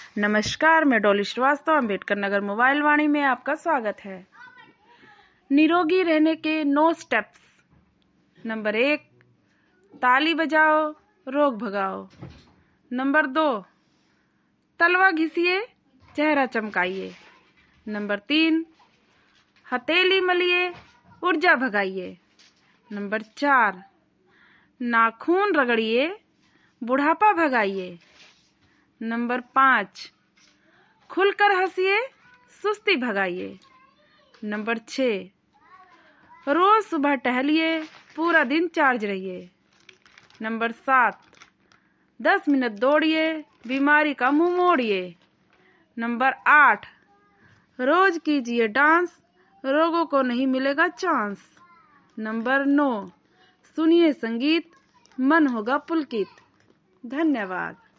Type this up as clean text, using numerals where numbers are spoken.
नमस्कार, मैं डॉली श्रीवास्तव, अम्बेडकर नगर मोबाइल वाणी में आपका स्वागत है। निरोगी रहने के 9 स्टेप्स। नंबर 1, ताली बजाओ, रोग भगाओ। नंबर 2, तलवा घिसिए, चेहरा चमकाइए। नंबर 3, हथेली मलिए, ऊर्जा भगाइए। नंबर 4, नाखून रगड़िए, बुढ़ापा भगाइए। नंबर 5, खुलकर हंसिए, सुस्ती भगाइए। नंबर 6, रोज सुबह टहलिए, पूरा दिन चार्ज रहिए। नंबर 7, 10 मिनट दौड़िए, बीमारी का मुंह मोड़िए। नंबर 8, रोज कीजिए डांस, रोगों को नहीं मिलेगा चांस। नंबर 9, सुनिए संगीत, मन होगा पुलकित। धन्यवाद।